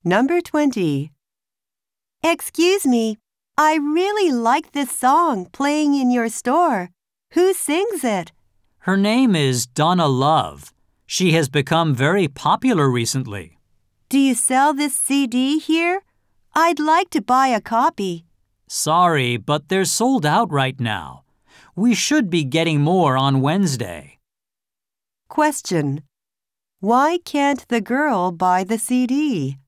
Number 20. Excuse me, I really like this song playing in your store. Who sings it? Her name is Donna Love. She has become very popular recently. Do you sell this CD here? I'd like to buy a copy. Sorry, but they're sold out right now. We should be getting more on Wednesday. Question. Why can't the girl buy the CD?